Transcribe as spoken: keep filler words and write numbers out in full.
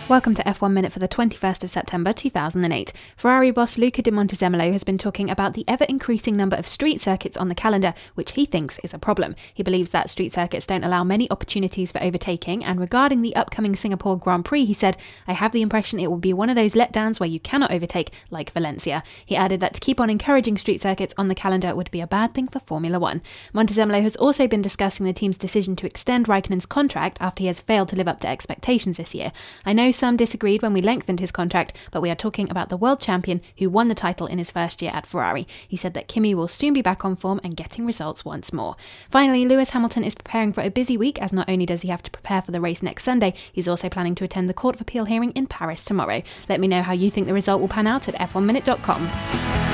Welcome to F one Minute for the twenty-first of September two thousand eight. Ferrari boss Luca di Montezemolo has been talking about the ever-increasing number of street circuits on the calendar, which he thinks is a problem. He believes that street circuits don't allow many opportunities for overtaking, and regarding the upcoming Singapore Grand Prix, he said, "I have the impression it will be one of those letdowns where you cannot overtake, like Valencia." He added that to keep on encouraging street circuits on the calendar would be a bad thing for Formula One. Montezemolo has also been discussing the team's decision to extend Raikkonen's contract after he has failed to live up to expectations this year. "I know some disagreed when we lengthened his contract, but we are talking about the world champion who won the title in his first year at Ferrari." He said that Kimi will soon be back on form and getting results once more. Finally, Lewis Hamilton is preparing for a busy week, as not only does he have to prepare for the race next Sunday, he's also planning to attend the Court of Appeal hearing in Paris tomorrow. Let me know how you think the result will pan out at f one minute dot com.